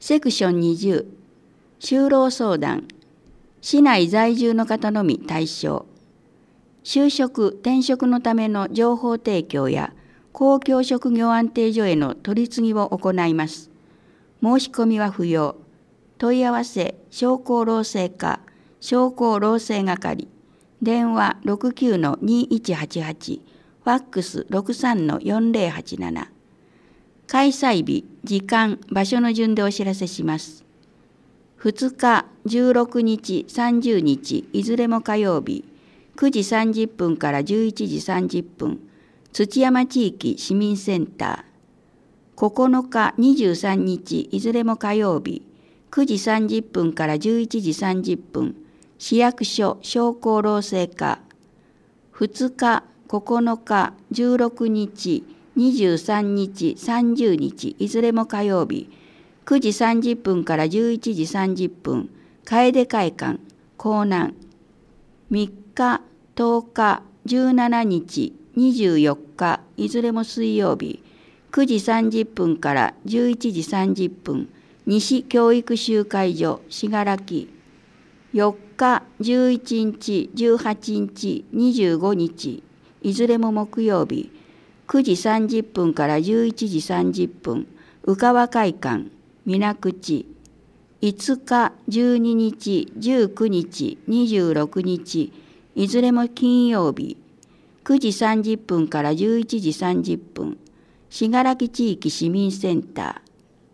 セクション20、就労相談、市内在住の方のみ対象。就職・転職のための情報提供や公共職業安定所への取り次ぎを行います。申し込みは不要。問い合わせ、商工労政課、商工労政係、電話 69-2188、ファックス 63-4087。開催日、時間、場所の順でお知らせします。2日、16日、30日、いずれも火曜日、9時30分から11時30分、土山地域市民センター。9日、23日、いずれも火曜日、9時30分から11時30分、市役所商工労政課。2日、9日、16日、23日、30日、いずれも火曜日、9時30分から11時30分、楓会館、港南。3日、10日、17日、24日、いずれも水曜日、9時30分から11時30分、西教育集会所、信楽。4日、11日、18日、25日、いずれも木曜日、9時30分から11時30分、宇川会館、水口。5日、12日、19日、26日、いずれも金曜日、9時30分から11時30分、信楽地域市民センタ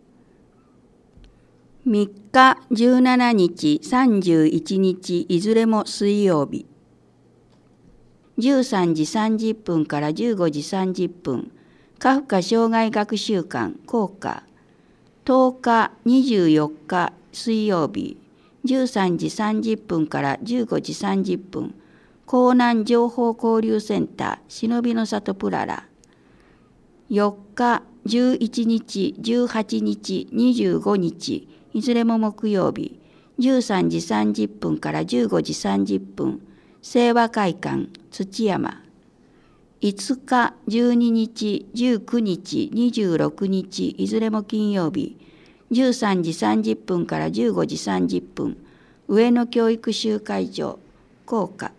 ー。3日、17日、31日、いずれも水曜日。13時30分から15時30分、カフカ障害学習館、校歌。10日、24日、水曜日、13時30分から15時30分、江南情報交流センター、忍びの里プララ。4日、11日、18日、25日、いずれも木曜日、13時30分から15時30分、清和会館、土山。5日、12日、19日、26日、いずれも金曜日、13時30分から15時30分、上野教育集会所、校歌。